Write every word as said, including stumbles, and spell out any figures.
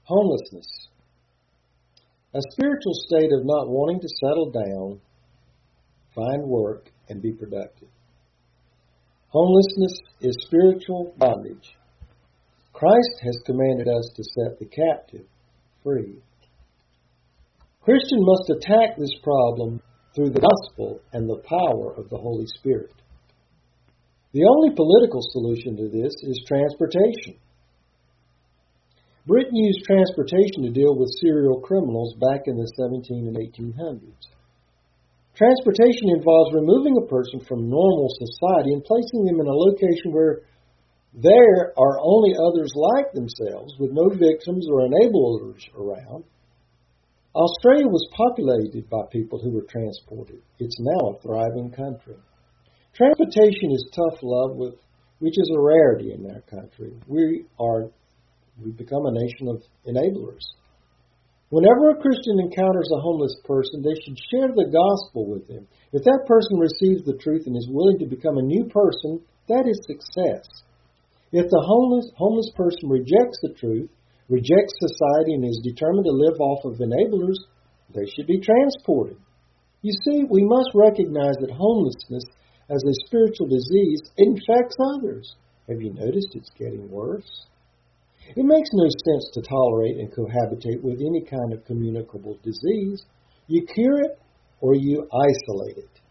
Homelessness. A spiritual state of not wanting to settle down, find work, and be productive. Homelessness is spiritual bondage. Christ has commanded us to set the captive free. Christian must attack this problem through the gospel and the power of the Holy Spirit. The only political solution to this is transportation. Britain used transportation to deal with serial criminals back in the seventeen and eighteen hundreds. Transportation involves removing a person from normal society and placing them in a location where there are only others like themselves, with no victims or enablers around. Australia was populated by people who were transported. It's now a thriving country. Transportation is tough love, with, which is a rarity in our country. We are, we've become a nation of enablers. Whenever a Christian encounters a homeless person, they should share the gospel with him. If that person receives the truth and is willing to become a new person, that is success. If the homeless, homeless person rejects the truth, rejects society, and is determined to live off of enablers, they should be transported. You see, we must recognize that homelessness as a spiritual disease infects others. Have you noticed it's getting worse? It makes no sense to tolerate and cohabitate with any kind of communicable disease. You cure it or you isolate it.